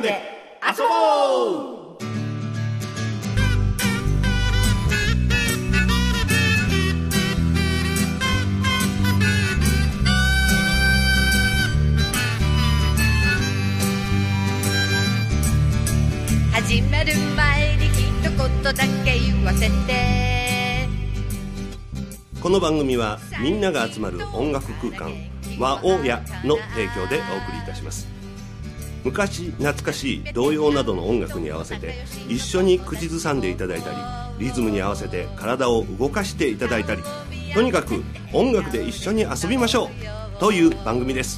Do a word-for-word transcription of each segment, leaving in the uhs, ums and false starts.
で遊ぼう。 始まる前に一言だけ言わせて。 この番組はみんなが集まる音楽空間和大家の提供でお送りいたします。昔懐かしい童謡などの音楽に合わせて一緒に口ずさんでいただいたり、リズムに合わせて体を動かしていただいたり、とにかく音楽で一緒に遊びましょうという番組です。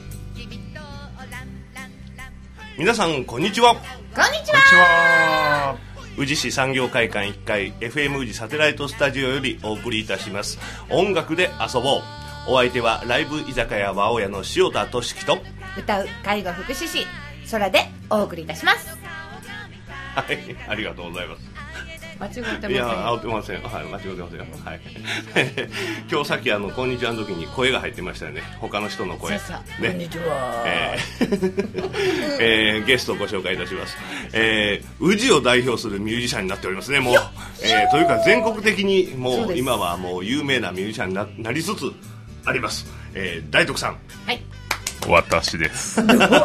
皆さんこんにちは。 こんにちは。 宇治市産業会館いっかい エフエム 宇治サテライトスタジオよりお送りいたします音楽で遊ぼう。お相手はライブ居酒屋和大家の塩田俊樹と歌う介護福祉士空でお送りいたします。 はい、ありがとうございます。 間違ってません。 いや、合ってません。はい、間違ってません。はい。今日さっきあのこんにちはの時に声が入ってましたよね。他の人の声。 そうそう、 ね、 こんにちは。 えーえー、ゲストをご紹介いたします。えー、宇治を代表するミュージシャンになっておりますね。もう、えー、というか全国的にもう今はもう有名なミュージシャンに な, なりつつあります。えー、大徳さん。 はい。 私です。 よろしくお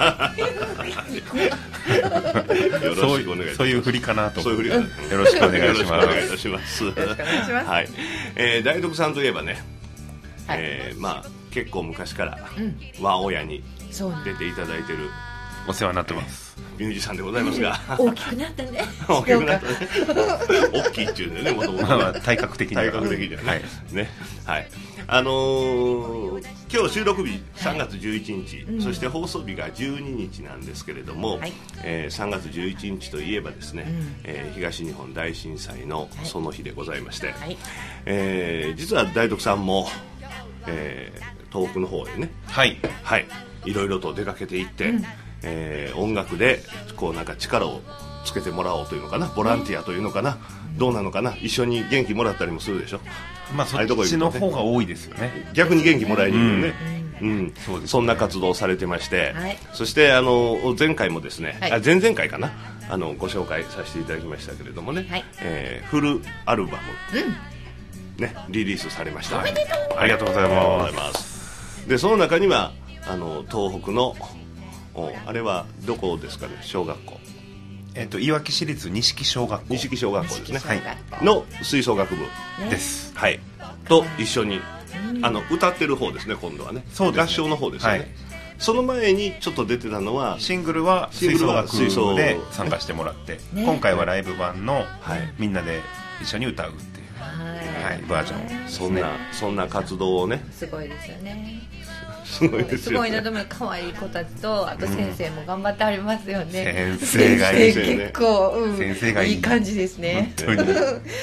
願いします。 そういう振りかなと。 そういう振りかな。 よろしくお願いします。 よろしくお願いいたします。よろしくお願いします。はい。えー、大徳さんといえばね、はい、えー、まあ結構昔から和親に出ていただいてる、 お世話になってます。 ミュージシャンでございますが、 大きくなったね。 大きくなったね。大きいっていうんだよね、もともと。 まあ体格的には。 体格的にはね。 はい。 ね。はい。あのー、今日収録日さんがつじゅういちにち、はい、そして放送日がじゅうににちなんですけれども、はい、えー、さんがつじゅういちにちといえばですね、うん、えー、東日本大震災のその日でございまして、はい、えー、実は大徳さんも、えー、東北の方へね、はい、はい、いろいろと出かけていって、うん、えー、音楽でこうなんか力をつけてもらおうというのかな、ボランティアというのかな、うん、どうなのかな、一緒に元気もらったりもするでしょ。 まあそっちの方が多いですよね。 逆に元気もらえるよね。うんうん、そうですね。そんな活動をされてまして、はい、そしてあの前回もですね、はい、あ前々回かな、あのご紹介させていただきましたけれどもね、はい、えー、フルアルバム、うん、ね、リリースされました。 おめでとう。 ありがとうございます。 でその中にはあの東北のあれはどこですかね、小学校、 えっと、いわき市立錦小学校、 錦小学校ですね、 はい、 の吹奏楽部です、 はい、と一緒にあの歌ってる方ですね、今度はね。そうですね、合唱の方ですよね、はい、その前にちょっと出てたのはシングルは吹奏楽で参加してもらって、ね、今回はライブ版の、はい、みんなで一緒に歌うっていう、はいはい、バージョン、 そんなそんな活動をね、 すごいですよね。 すごいですよね。 すごいな、でも可愛い子たちと、あと先生も頑張ってありますよね。 先生がいい、 先生結構、うん、 先生がいい、 いい感じですね。 本当に。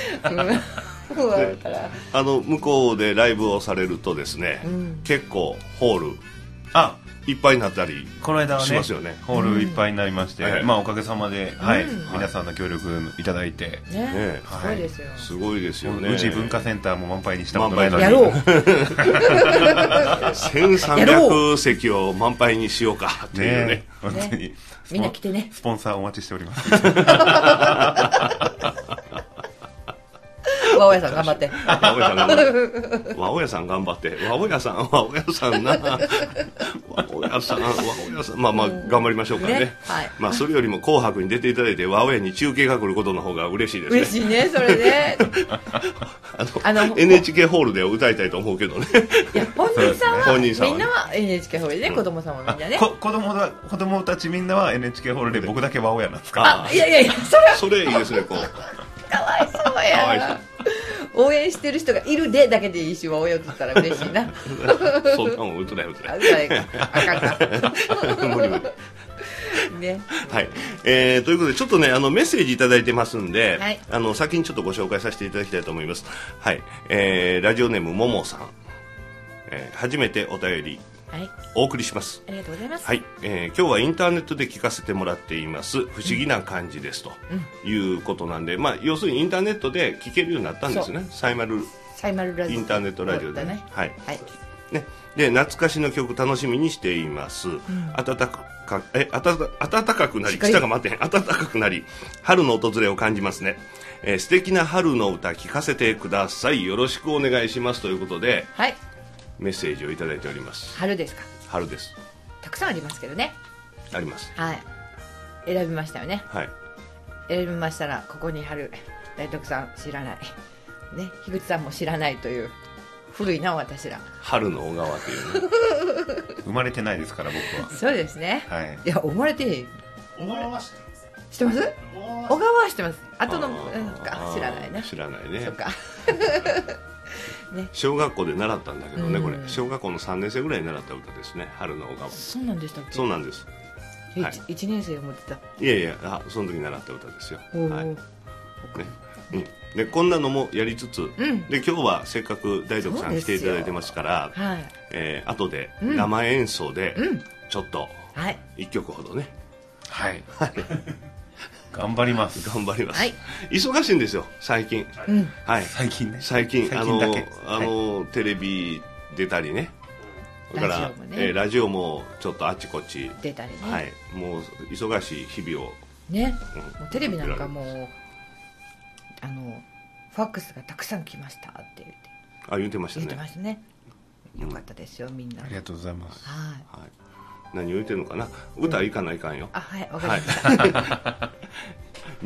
あの向こうでライブをされるとですね、うん、結構ホールあいっぱいになったりこの間は、ね、 しますよね。 ホールいっぱいになりまして、うん、まあおかげさまで、 うん、 はい、 うん、 皆さんの協力いただいて、 ね、ね、はい、すごいですよ。 すごいですよね。 宇治文化センターも満杯にしたことないのにやろう。 せんさんびゃくせきを満杯にしようかっていうね。 ね、本当に、 ね、みんな来てね。 スポンサーお待ちしております。 和親さん頑張って。 和親さん頑張って。和親さん頑張って。和親さん、和親さんな。和親さん、和親さん、まあまあ頑張りましょうかね。ね、はい。まあそれよりも紅白に出ていただいて和親に中継が来ることの方が嬉しいですね。 嬉しいね、それね。 あの、あの エヌエイチケー ホールで歌いたいと思うけどね。 いや、本人さんは、 本人さんはみんなは エヌエイチケー ホールでね、うん、子供さんもみんなね。 こ子供だ子供たちみんなは エヌエイチケー ホールで、僕だけ和親なんですか。あ、いやいやいや、 それそれいいですね、こう。 かわいそうや。かわいそう。応援してる人がいるでだけでいいし、和親とったら嬉しいな。 そんなもん打つなよ、打つなよ。 あかんか。 無理無理。 ね、 はい、えー、ということでちょっとね、あのメッセージいただいてますんで、はい、あの先にちょっとご紹介させていただきたいと思います。はい、えー、ラジオネームももさん、えー、初めてお便りお送りします。 ありがとうございます。 はい、えー、今日はインターネットで聞かせてもらっています不思議な感じですということなんで、うん、まあ要するにインターネットで聞けるようになったんですね。サイマルサイマルラジオインターネットラジオでね、はい、はい、ね、 で懐かしの曲楽しみにしています、うん、暖かえ暖かくなり下が待ってへん暖かくなり春の訪れを感じますね、えー、素敵な春の歌聞かせてください、よろしくお願いしますということで、はい、メッセージをいただいております。 春ですか？ 春です。 たくさんありますけどね。 あります。 はい。選びましたよね。 はい。 選びましたらここに春、大徳さん知らないね、樋口さんも知らないという古いな私ら。 春の小川というね。 生まれてないですから僕は。 そうですね。 はい。 いや生まれて小川は知ってます。 知ってます？小川は知ってます。後のか知らないね。 知らないね。 そうか。 ね、小学校で習ったんだけどね、これ小学校のさんねん生ぐらいに習った歌ですね、春の小川。 そうなんでしたっけ？ そうなんです。 はい、いちねん生を持ってた。 いやいや、あ、その時に習った歌ですよ。はい。ね、うん。でこんなのもやりつつ、うん、で今日はせっかく大徳さん来ていただいてますから、はい、えー、後で生演奏でちょっといっきょくほどね。 はい。はい。頑張ります。 頑張ります。はい、忙しいんですよ最近。 うん、 はい。 最近ね。 最近あのあの、はい、テレビ出たりね。だからラジオもね、えー、ラジオもちょっとあちこち出たりね。 はい。もう忙しい日々をね。うん、もうテレビなんかもうあのファックスがたくさん来ましたって言って。 あ、言ってましたね。 言ってましたね。よかったですよ、みんな。 ありがとうございます。 はい。 はい。何を言ってるのかな、歌いかないかんよ、うん、 あ、はい、わかりました、 はい、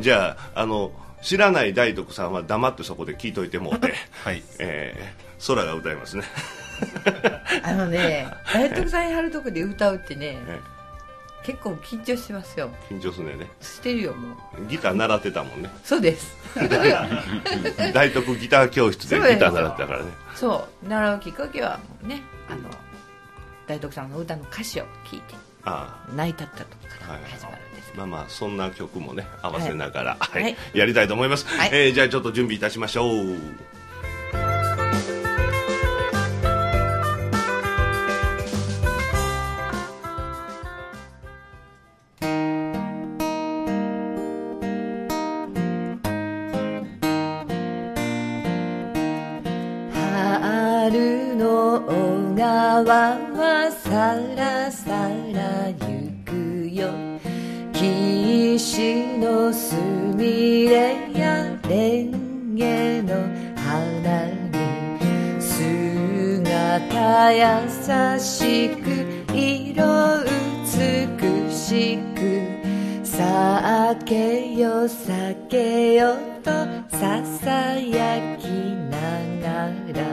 じゃあ、あの知らない大徳さんは黙ってそこで聞いといてもうて、はい、えー、空が歌いますねあのね、大徳さんに貼るとこで歌うってね、ええ、結構緊張しますよ。 緊張するね。 してるよ、もう。 ギター習ってたもんね。 そうです大徳ギター教室でギター習ってたからね。 そう、習うきっかけはもうね、あの大徳さんの歌の歌詞を聞いてああ泣いたった時から始まるんです、はい、まあまあそんな曲もね合わせながら、はいはい、やりたいと思います、はい、えー、じゃあちょっと準備いたしましょう。 春の小川はさらさら行くよ、岸のすみれやレンゲの花に姿優しく色美しく、酒よ酒よとささやきながら、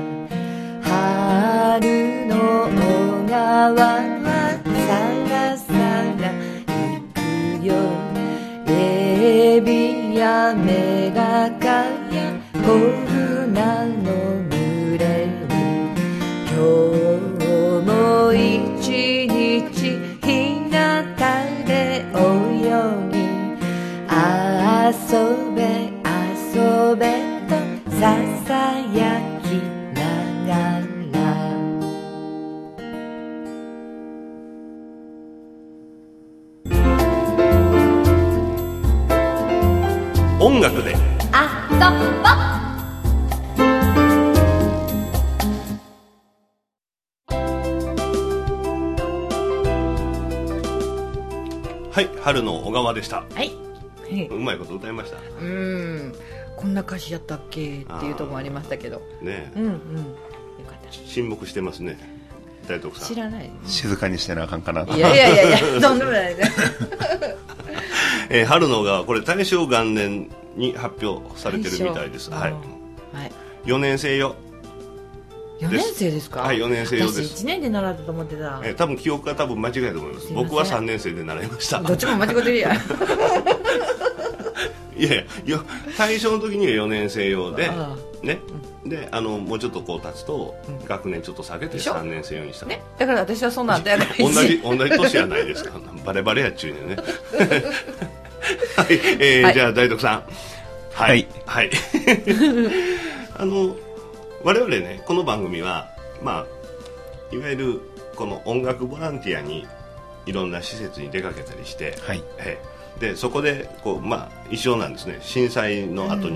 春の小川はさらさら行くよ、エビやメダカや小舟の群れに、今日も一日日向で泳ぎ、遊べ遊べとささやきながら、 音楽であそぼ。 はい、春の小川でした。 はい、 うまいこと歌いました。 うん、こんな歌詞やったっけっていうところもありましたけどね。 うんうん、よかった。 沈黙してますね、大徳さん。 知らない。 静かにしてなあかんかな。 いやいやいやいや、とんでもないねえー、春の小川、これ大正元年に発表されてるみたいです。はい、はい、よねん生よ。 よねん生ですか？ はい、よねん生用です。 私いちねんで習ったと思ってた。 えー、多分記憶が多分間違いだと思います。僕はさんねん生で習いました。 どっちも間違ってるやんいやいや、よ大正の時にはよねん生用でね、うん、であのもうちょっとこう経つと、うん、学年ちょっと下げてさんねん生用にした、 ね、だから私はそんなんだよね同じ同じ年やないですかバレバレやっちゅうねんねはい、えーはい、じゃあ大徳さん、はいはい、はい、あの我々ね、この番組はまあいわゆるこの音楽ボランティアにいろんな施設に出かけたりして、はい、えーでそこでこう、まあ、一緒なんですね。震災の後に行っ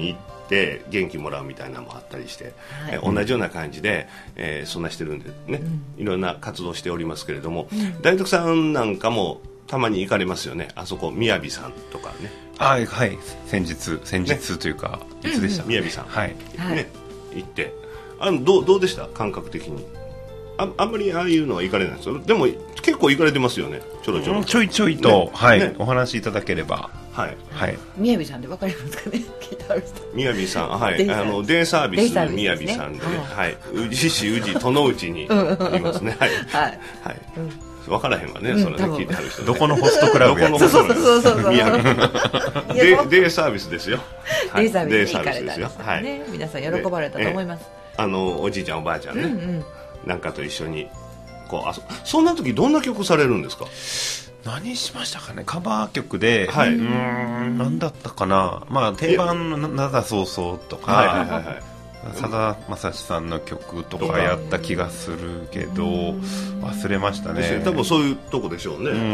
って元気もらうみたいなのもあったりして、はい、えー、同じような感じで、えー、そんなしてるんでね、うん、いろんな活動しておりますけれども、うん、大徳さんなんかもたまに行かれますよね。あそこみやびさんとかね。 はい、はい、先日先日というか、ね、いつでしたか、 みやびさん、 はい、 ね、行ってあのどう、どうでした感覚的に。 あ, あんまりああいうのは行かれないですよ。でも結構行かれてますよね。ちょろちょろちょいちょいと、ね、はい、ね、お話しいただければ。 はい、 はい、みやびさんで分かりますかね。聞いた人みやびさん、はい、あのデイサービスみやびさんでね、はい、宇治市宇治戸之内にありますね。はいはい、はい、うん、分からへんわね、それね、聞いてはる人ね。 どこのホストクラブや。 どこのホストクラブ。そうそうそう。みやび。デイサービスですよ。 デイサービスに行かれたんですよね。皆さん喜ばれたと思います。 あのおじいちゃんおばあちゃんね、なんかと一緒にこう、あ、そそんな時どんな曲されるんですか。 何しましたかね。カバー曲で、はい、うーん、何だったかな。まあ定番のなだそうそうとか、はいはいはいはい、さだまさしさんの曲とかやった気がするけど忘れましたね。 多分そういうとこでしょうね。うん、うん、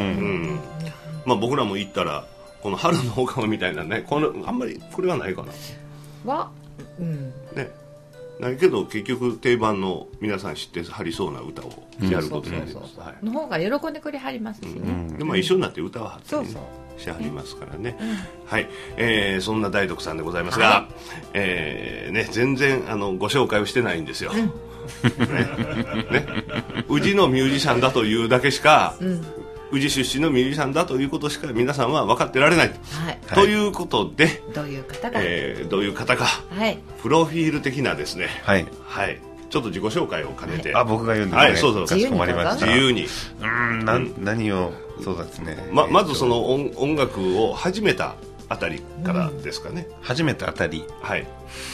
まあ、僕らも行ったらこの春の放課後みたいなね、このあんまりこれはないかなは、うん、 ね、ないけど結局定番の皆さん知ってはりそうな歌をやることになります。 の方が喜んでくれはりますしね、うん、 でまあ、一緒になって歌をはったり、ね、そうそうしはりますからね、うん、はい、えー、そんな大徳さんでございますが、はい、えーね、全然あのご紹介をしてないんですよ、うん、ねね、宇治のミュージシャンだというだけしか、うん、宇治出身のミュージシャンだということしか皆さんは分かってられない、はい、ということで、 どういう方か、 えー、どういう方か、はい、プロフィール的なですね、はい、はい、ちょっと自己紹介を兼ねて、 はい、あ、僕が言うんですね。はい、 そうそう、 かしこまりました。 自由に。 うーん、な、うん、何を、そうですね。 ま、まずその 音, 音楽を始めたあたりからですかね。 うん、始めたあたり。 はい。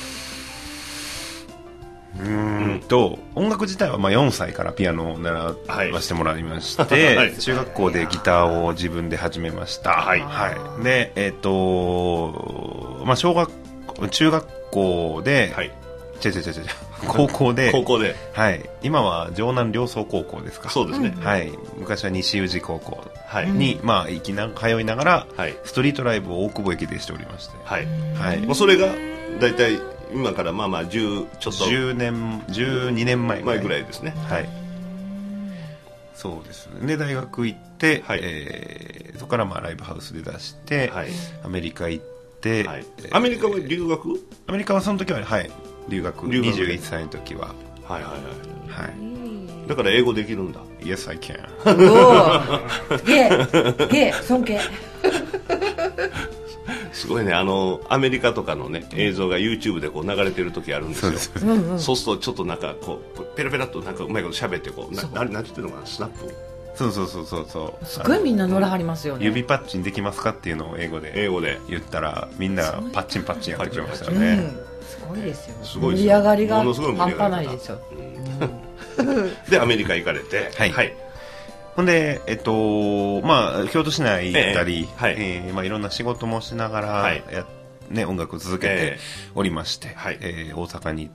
うーんと、うん、音楽自体はまあよんさいからピアノを習わせてもらいまして、はい、中学校でギターを自分で始めました。はい。はい。で、えっ、ー、と、まあ小学中学校で、はい、違う違う違う違う。高校で、 高校で、 はい、今は城南両総高校ですか。 そうですね。 はい、昔は西宇治高校に、はい、まあ行きな通いながら、はい、ストリートライブを大久保駅でしておりまして、はい、はい、 もうそれがだいたい今からまあまあじゅうちょっとじゅうねんじゅうにねんまえぐらい、 前ぐらいですね。 はい。そうですね。で大学行って、はい、えー、そこからまあライブハウスで出して、はい、アメリカ行って、はい、 アメリカは留学？ アメリカはその時ははい。留学、にじゅういっさいの時は、 はいはいはい、はい、だから英語できるんだ。 Yes I can。 おー、ゲーゲー尊敬すごいね。あのアメリカとかのね映像が YouTube でこう流れてる時あるんですよ。そうです、うんうん、そうするとちょっとなんかこうペラペラっとなんかうまいこと喋ってこうな、な、なんて言ってるのかな、スナップ、 そうそうそうそうそう、 すごいみんな乗らはりますよね。 指パッチンできますかっていうのを英語で英語で言ったらみんなパッチンパッチンやってくれましたよね、うん、 すごいですよ。すごいですよ、盛り上がりが半端ないですよ、 うん、でアメリカ行かれて、 はい、はい、ほんで、えっとまあ、京都市内行ったり、えーはいえーまあ、いろんな仕事もしながらや、はいね、音楽を続けておりまして、えーはいえー、大阪に行って、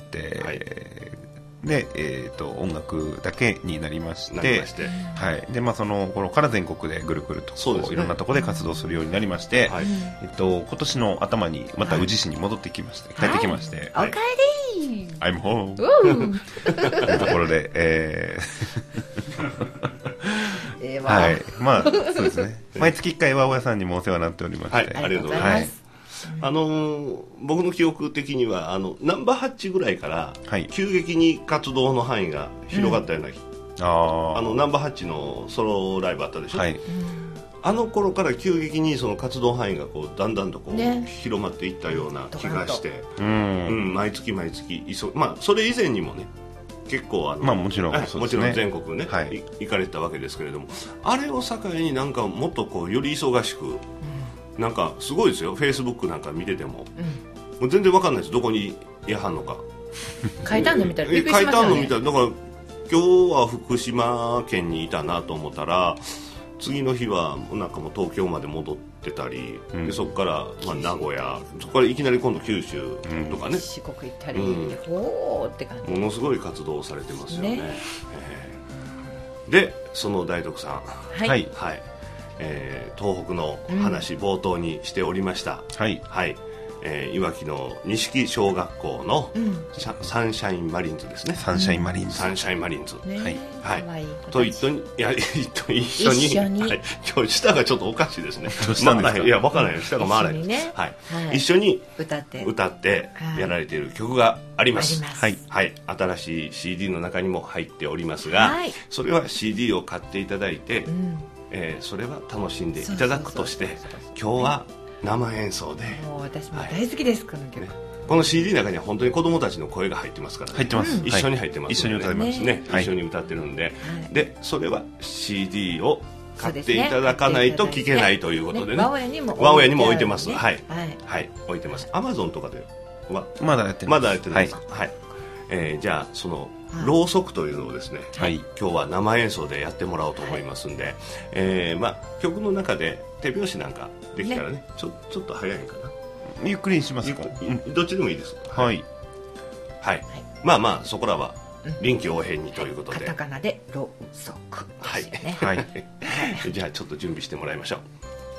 はい、で、えー、と音楽だけになりまして、はい、でまあ、その頃から全国でぐるぐるとそうです、ね、いろんなところで活動するようになりまして、はい、えっと、今年の頭にまた宇治市に戻ってきまして、はい、帰ってきまして、 はい、おかえり I'm home というところで、えーえーまあ、はい、まあそうですね、毎月いっかいは大家さんにもお世話になっておりまして、はい、 ありがとうございます、はい、あのー、僕の記憶的にはあのナンバーハッチぐらいから急激に活動の範囲が広がったような、うん、あ, あのナンバーハッチのソロライブあったでしょ、はい、あの頃から急激にその活動範囲がこうだんだんとこう、ね、広まっていったような気がして、うんうん、毎月毎月急、まあ、それ以前にもね結構あの、 まあ、もちろんそうですね、 もちろん全国ね、はい、行かれたわけですけれども、あれを境になんかもっとこうより忙しく、うん、なんかすごいですよ、フェイスブックなんか見てても、うん、もう全然わかんないです、どこにいはんのか。 書いたんの見たらびっくりしましたね。 書いたんの見たらだから今日は福島県にいたなと思ったら次の日はなんかもう東京まで戻ってたり、うん、でそこからまあ名古屋、そこからいきなり今度九州とかね、うん、 四国行ったり、うん、ほーって感じ、 ものすごい活動をされてますよね、ね、えー、でその大徳さん、はい、はい、えー、東北の話、うん、冒頭にしておりました、はい、はい、 えー、いわきの錦小学校の、うん、サンシャインマリンズですね。 サンシャインマリンズ、 サンシャインマリンズ、 ね、はい、 はい、と一緒に、いや、一緒に、 一緒に、 はい、今日舌がちょっとおかしいですね。 どうしたんですか？ まあ、いや、わからないよ、舌が回らないです。 ね、 はい、はい、一緒に歌って歌ってやられている曲があります。 はい、 はい、新しい シーディー の中にも入っておりますが、はい、それは シーディー を買っていただいて、うん、えー、それは楽しんでいただくとして、今日は生演奏で、 もう私も大好きです、はい、この曲、ね、 この シーディー の中には本当に子供たちの声が入ってますから、ね、 入ってます、 一緒に入ってます、 ね、はい、一緒に歌いますね、はい、一緒に歌ってるんで、はい、でそれは シーディー を買っていただかないと聴けないということでね、 ワンウェイにも置いてます、はい、はいはい、置いてます。アマゾンとかではまだやってます、まだやってないです、はいはい、えー、じゃあそのろうそくというのをですね、はい、今日は生演奏でやってもらおうと思いますんで、はい、えーまあ、曲の中で手拍子なんかできたらね、ね、ちょ、ちょっと早いかな、 ゆっくりにしますか？ どっちでもいいです。 はい、 はいはい、まあまあそこらは臨機応変にということで、 カタカナでろうそくですよね。 はい、はい、じゃあちょっと準備してもらいましょう。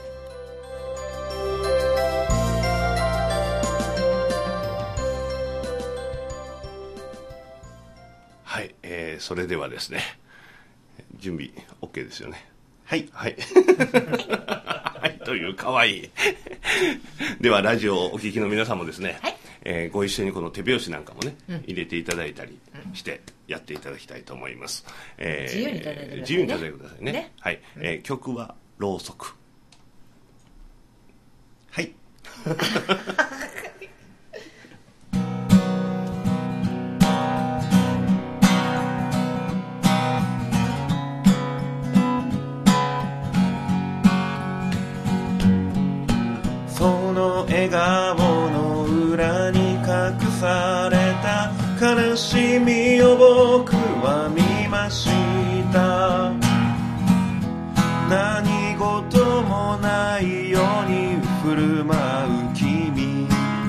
はい、えー、それではですね、準備 OK ですよね。 はいはいはいというかわいいではラジオをお聞きの皆さんもですね、はい、えー、ご一緒にこの手拍子なんかもね、うん、入れていただいたりしてやっていただきたいと思います、えー、 自由にいただいてくださいね。 自由にいただいてくださいね、 ね、 はい、えー、曲はろうそく。はいその笑顔の裏に隠された悲しみを僕は見ました。何事もないように振る舞う君、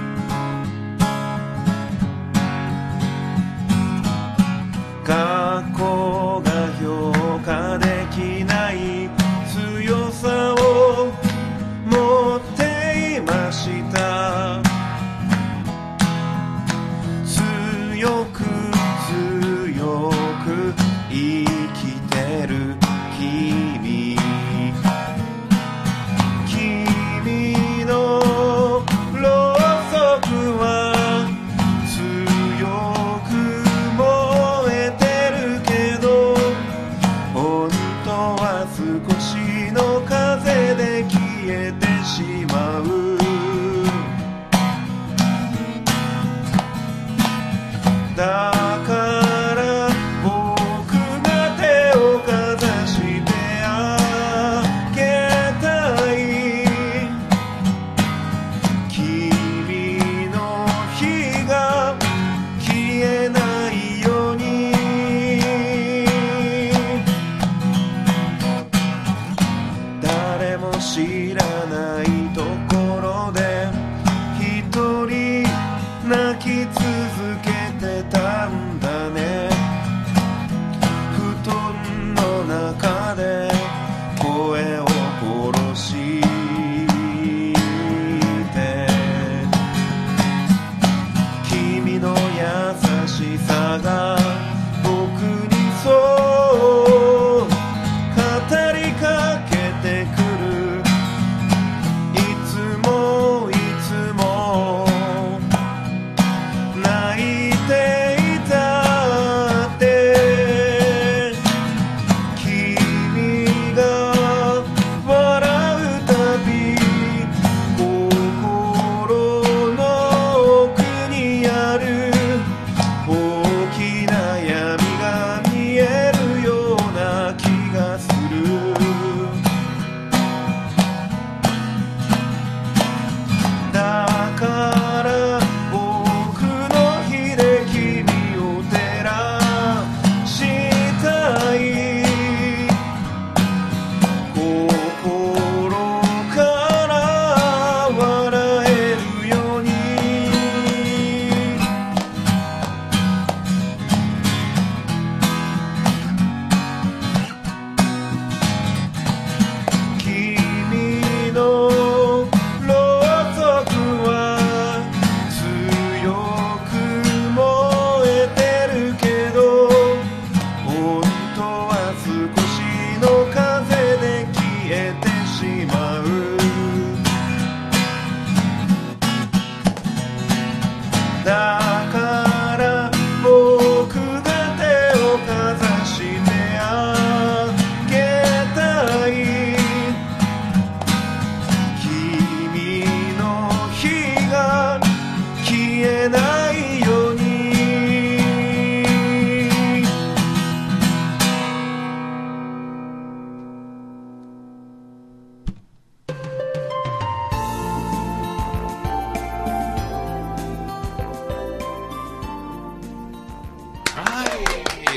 過去が評価できない強さを持っていました。強く強く生きてる君、君のろうそくは強く燃えてるけど、本当は少しの風で消えてしまう。だから僕が手をかざしてあげたい、君の火が消えないように。誰も知らないところで一人泣き続けてたんだね。布団の中で声を殺して君の優しさが僕にそう語りかけてくる。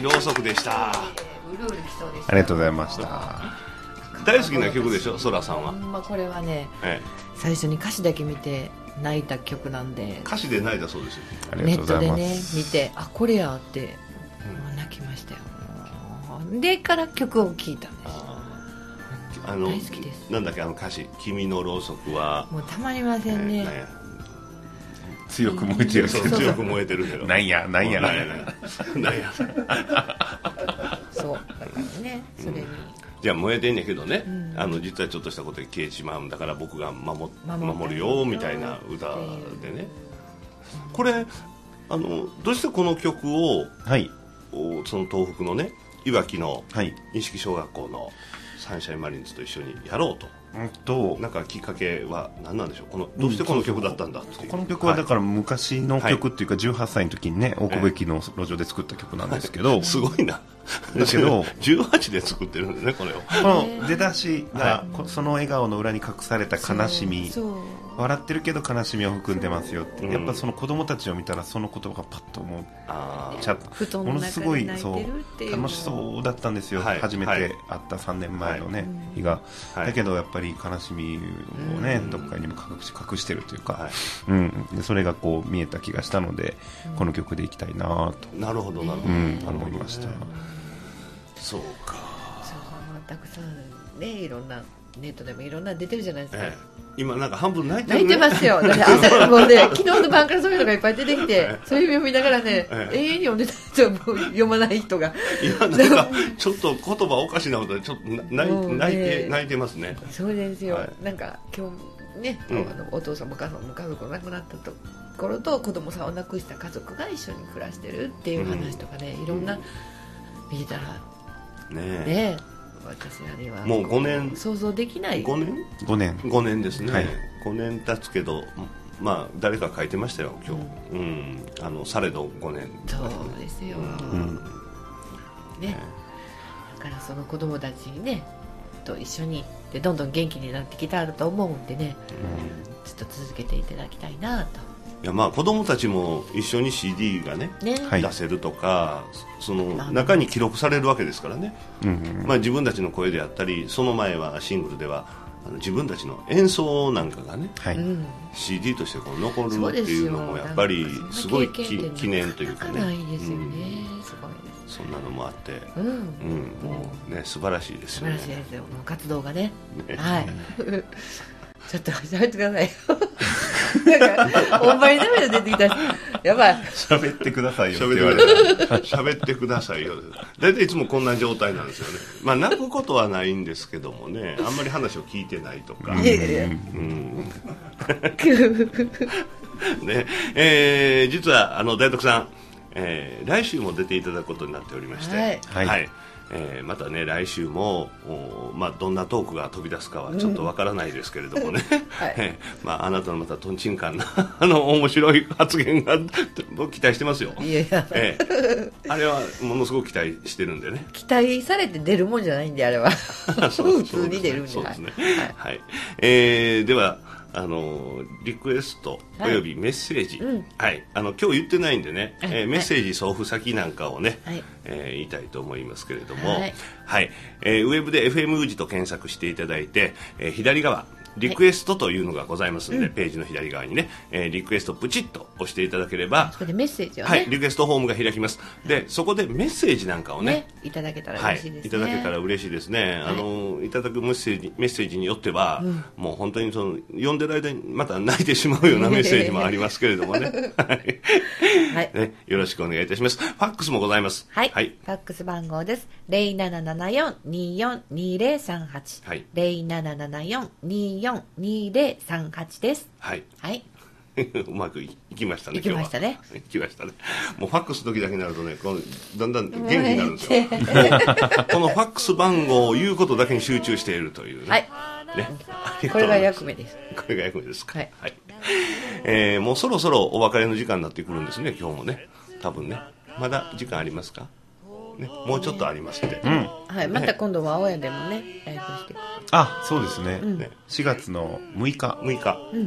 ろうそくでした。 うるうるきそうでした。 ありがとうございました。 大好きな曲でしょ、ソラさんは。 まあ、これはね、 ええ、 最初に歌詞だけ見て泣いた曲なんで。 歌詞で泣いたそうですよ。 ネットでね見て、あ、これやって、うん、泣きましたよ。でから曲を聴いたんです。 あの大好きです。 なんだっけ、あの歌詞、君のろうそくはもうたまりませんね、 えー、強く燃えてる。 そう、強く燃えてるけど、 なんやなんやなんやなんやそうだからね、それに、うん、 じゃあ燃えてんねんけどね、うん、あの実はちょっとしたことで消えてしまうんだから僕が 守, 守るよみたいな歌でね、これあのどうしてこの曲を、はい、その東北のね、いわきの錦小学校のサンシャインマリーンズと一緒にやろうと、うんと、なんかきっかけは何なんでしょう、このどうしてこの曲だったんだっていう、うん、 この曲はだから昔の曲っていうか、はい、じゅうはっさいの時にね、大久保駅の路上で作った曲なんですけど、 すごいな、 だけどじゅうはちで作ってるんですね、これを。 この出だしが、はい、その笑顔の裏に隠された悲しみ、笑ってるけど悲しみを含んでますよって、やっぱその子供たちを見たらその言葉がパッと思う、あー、ものすごいそう楽しそうだったんですよ、はい、初めて会ったさんねんまえのね、はい、日が、はい、だけどやっぱり悲しみをね、どっかにも隠し、隠してるというか、はい、うん、でそれがこう見えた気がしたので、うん、この曲でいきたいなと、 なるほどなるほど、 うん、思いました。 そうか、 そう、たくさんね、いろんなネットでもいろんな出てるじゃないですか、ええ、 今なんか半分泣いてる、 ね、泣いてますよ。だって朝もうね、昨日の晩からそういうのがいっぱい出てきて、ええ、そういう夢を見ながらね、ええ、永遠に読んでた人も読まない人が今なんかちょっと言葉おかしなことでちょっと泣いて、ね、泣いて泣いてますね。 そうですよ、はい、なんか今日ね、うん、あのお父さんもお母さんも家族が亡くなったところと子供さんを亡くした家族が一緒に暮らしてるっていう話とかね、うん、いろんな見てたらねえ、 ねえ、私らにはもうごねん想像できない。 ごねんごねんごねんですね、はい、ごねん経つけど、まあ誰か書いてましたよ今日、うんうん、あのされどごねん、 そうですよ、うん、ね、だからその子供たちにねと一緒にでどんどん元気になってきたらと思うんでね、うん、ずっと続けていただきたいなと。 いや、まあ子供たちも一緒に シーディー がね、ね、出せるとか、その中に記録されるわけですからね、うんうん、まあ、自分たちの声であったり、その前はシングルではあの自分たちの演奏なんかがね、はい、シーディー としてこう残るっていうのもやっぱりすごい記念というかね、 ないですよね、うん、すごいです。 そんなのもあって、うんうん、もうね、素晴らしいですよね。 素晴らしいですよ、もう活動が ね, ねはいちょっと喋ってくださいよなんかほんまに涙出てきたし、やばい、 喋ってくださいよって言われた喋ってくださいよ、だいたいいつもこんな状態なんですよね。まあ泣くことはないんですけどもね、あんまり話を聞いてないとか、いやいや、うん、ね、えー、実はあの大徳さん、えー、来週も出ていただくことになっておりまして、はい、はいはい、えー、またね来週も、まあ、どんなトークが飛び出すかはちょっとわからないですけれどもね、うんはい、えーまあ、あなたのまたとんちんかんなあの面白い発言が期待してますよ。 いやいや、 えー、あれはものすごく期待してるんでね。 期待されて出るもんじゃないんで、あれは普通に出るんで。 そうですね、はいはい、えー、ではあのリクエストおよびメッセージ、はい、うん、はい、あの今日言ってないんでね、はい、えー、メッセージ送付先なんかをね、はい、えー、言いたいと思いますけれども、はい、はい、えー、ウェブで エフエム 宇治と検索していただいて、えー、左側リクエストというのがございますので、はい、ページの左側にね、えー、リクエストプチッと押していただければ、 そこでメッセージをね、 はい、リクエストフォームが開きます。でそこでメッセージなんかを ね, ねいただけたら嬉しいですね、 はい、いただけたら嬉しいですね、はい、あのいただくメッセージメッセージによっては、うん、もう本当にその読んでる間にまた泣いてしまうようなメッセージもありますけれどもね、はいはい、ね、よろしくお願いいたします。ファックスもございます。 はい、はい、ファックス番号です。ゼロななななよん にーよん にーゼロ さんはち、はい、ゼロななななよん にーよん にーゼロ さんはちです。 はい、 はい、 うまくいきましたね。 いきましたね。 いきましたね。もうファックス時だけになるとね、このだんだん元気になるんですよ。このファックス番号を言うことだけに集中しているというね。はい。ね。 これが役目です。 これが役目ですか。はい。はい、えー、もうそろそろお別れの時間になってくるんですね。今日もね。多分ね。まだ時間ありますか。ね、もうちょっとありますんで、うん、 はい、また今度は青屋でもねライブして、 あ、そうですね、うん、しがつのむいかむいか、うん、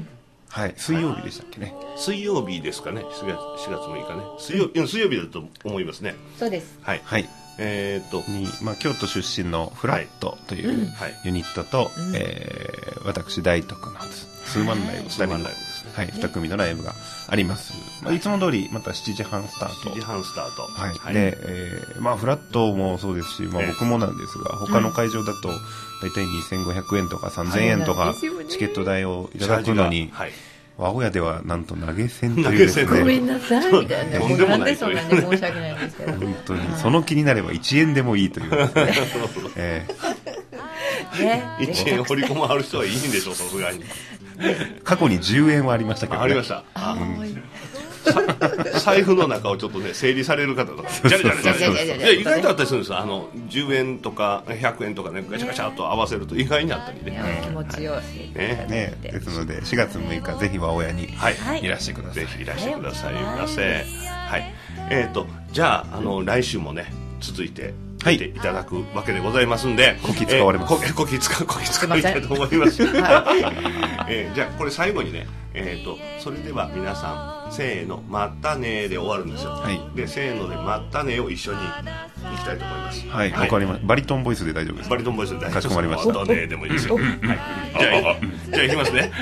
はい、水曜日でしたっけね。 水曜日ですかね。しがつ、しがつむいかね。水曜、うん、水曜日だと思いますね。 そうです。 はい。 はい。 えー、っとに、まあ、京都出身のフラットというユニットと、はい、えー、私大徳の数万ライブ、 数万ライブですね。 はい、二組のライブがあります。まあ、いつも通りまたしちじはんスタート。 しちじはんスタート。 はい。はい、で、えー、まあフラットもそうですし、まあ僕もなんですが、他の会場だと大体にせんごひゃくえんとかさんぜんえんとかチケット代をいただくのに、はい、和小屋ではなんと投げ銭というですね。 ごめんなさいみたいな。 とんでもない。 なんでそんなに申し訳ないんですけど。 本当にその気になればいちえんでもいいというですね。えー、ね、 いちえん掘り込まはる人はいいんでしょう、さすがに。 過去にじゅうえんはありましたけどね。 ありました。あ、うん、財布の中をちょっとね整理される方とかじゃりじゃりじゃりじゃりじゃりじゃり意外とあったりするんですよ。あのじゅうえんとかひゃくえんとかねガチャガチャっと合わせると意外にあったりね、 気持ちよいねね。ですのでしがつむいかぜひ和親にいらしてください。 ぜひいらしてくださいませ。はい。えっとじゃああの来週もね続いてはい、いただくわけでございますんで、 こき使われます。 えー、こき使こき使いたいと思います。はい、えー、じゃあこれ最後にね、えっ、ー、とそれでは皆さんせーのまたねで終わるんですよ。はい、でせーのでまたねを一緒にいきたいと思います。 はい、わ、はい、かりました。バリトンボイスで大丈夫ですか。 バリトンボイスで大丈夫です。 かしこまりました。 またねでもいいですよ。はい、じゃあじゃあいきますね。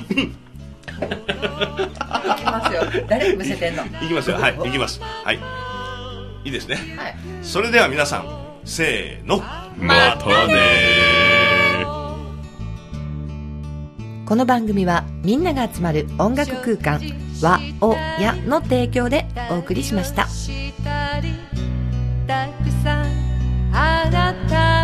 いきますよ。誰に見せてんの？ いきますよ。はい、いきます。はい。いいですね、はい、それでは皆さんせーのまたね。 この番組はみんなが集まる音楽空間和おやの提供でお送りしました。たくさんあなた